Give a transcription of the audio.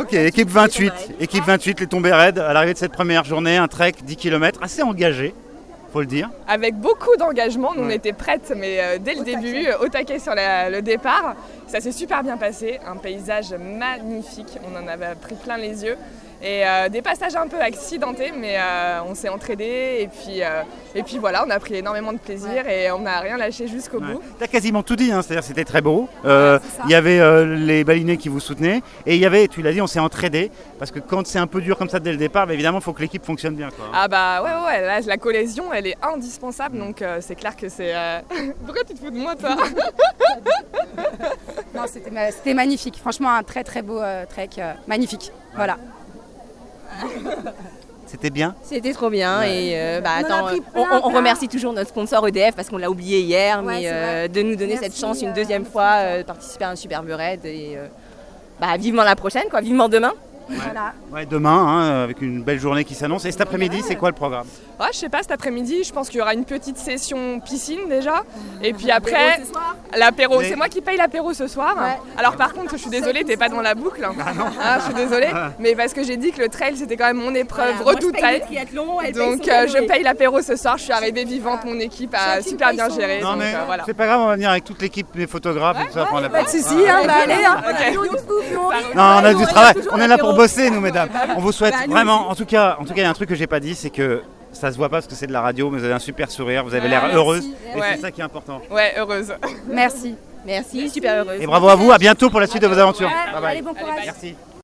Ok, équipe 28, équipe 28, les tombées raides, à l'arrivée de cette première journée, un trek 10 km, assez engagé, faut le dire. Avec beaucoup d'engagement, nous on était prêtes, mais dès le début, au taquet sur le départ. Ça s'est super bien passé, un paysage magnifique, on en avait pris plein les yeux. Et des passages un peu accidentés, mais on s'est entraînés et puis voilà, on a pris énormément de plaisir et on n'a rien lâché jusqu'au bout. Tu as quasiment tout dit, hein, c'est-à-dire c'était très beau. Il y avait les balinés qui vous soutenaient et il y avait, tu l'as dit, on s'est entraînés parce que quand c'est un peu dur comme ça dès le départ, évidemment il faut que l'équipe fonctionne bien. Quoi. Ah bah ouais, là, la cohésion elle est indispensable, donc c'est clair que c'est... Pourquoi tu te fous de moi toi? Non, c'était magnifique, franchement un très très beau trek, magnifique, voilà. C'était bien. C'était trop bien et on remercie toujours notre sponsor EDF parce qu'on l'a oublié hier, mais de nous donner cette chance une deuxième fois de participer à un superbe raid et vivement la prochaine, quoi, vivement demain. Voilà. Ouais, demain, avec une belle journée qui s'annonce. Et cet après-midi, c'est quoi le programme? Je sais pas, cet après-midi, je pense qu'il y aura une petite session piscine déjà. Et puis après, l'apéro. C'est moi qui paye l'apéro ce soir. Ouais. Alors par contre, je suis désolée, t'es pas dans la boucle. Je suis désolée. Mais parce que j'ai dit que le trail, c'était quand même mon épreuve redoutable. Donc je paye l'apéro ce soir. Je suis arrivée vivante, mon équipe a super bien géré. Non, donc, mais voilà. c'est pas grave, on va venir avec toute l'équipe, les photographes et tout ça. Pas de soucis, allez. Non, on a du travail. On est là pour bosser, nous, mesdames. On vous souhaite vraiment, en tout cas, il y a un truc que j'ai pas dit, c'est que ça se voit pas parce que c'est de la radio, mais vous avez un super sourire, vous avez l'air heureuse, et c'est ça qui est important. Ouais, heureuse. Merci, super heureuse. Et bravo à vous, à bientôt pour la suite de vos aventures. Allez, bon courage. Merci.